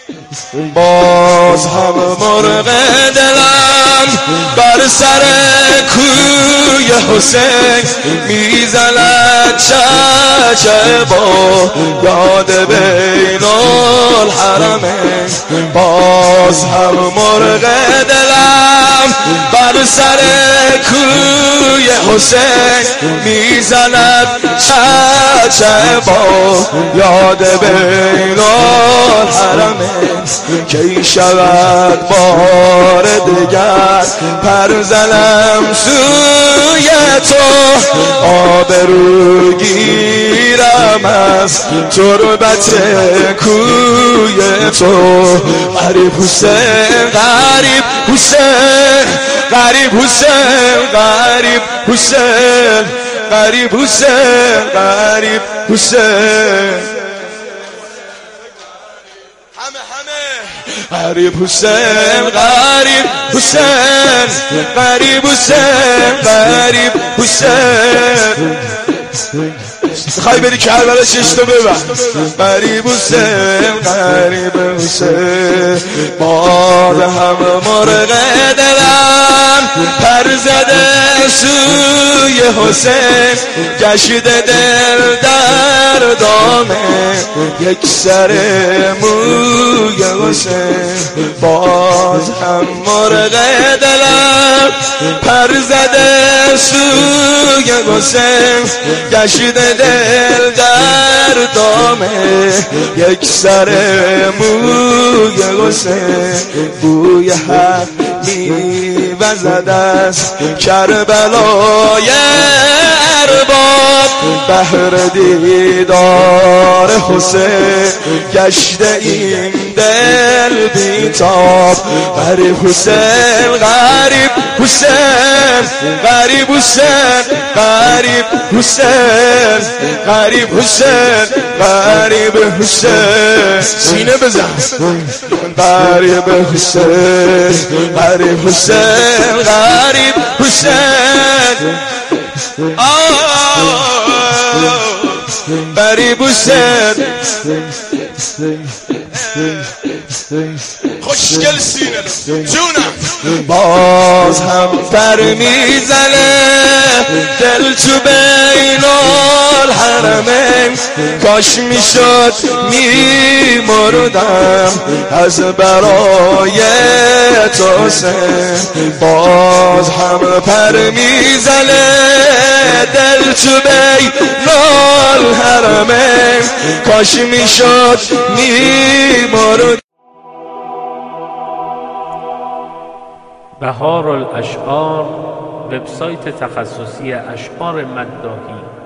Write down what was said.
باز هم مرغ دلم بر سر کوی حسین میزند چه با یاد بین الحرمین. باز هم مرغ دلم بر سر کوی حسین میزند چه با یاد بین الحرمین. کی شود بار دگر پر زنم سوی تو، آبرو گیرم از تربت کوی تو. غریب حسین غریب حسین غریب حسین غریب حسین غریب حسین غریب حسین غریب حسین غریب حسین غریب حسین غریب حسین. خواهی بری کربلا ششتو ببر. غریب حسین غریب حسین. باد هم مرغ دلم پر زده سوی حسین، گشیده دل در دامه یک سر موی حسین. باز هم مرغ دلم پر زده سوی حسین، گشیده دل در دامه یک سر موی حسین. بوی حق میوزد از کربلای ارباب، بهر دیدار حسین گشته این دل بیتاب. غریب حسین غریب حسین غریب حسین غریب حسین غریب حسین غریب حسین. سینه بزن. غریب حسین غریب حسین غریب حسین غریب حسین. خوشگل سینه جونم. باز هم پر میزنه دل تو بین الحرمین. کاش میشد میمردم از برای تو حسین. باز هم پر میزنه دل تو بین الحرمین. کاش میشد میمردم. بهار الاشعار، وبسایت تخصصی اشعار مداحی.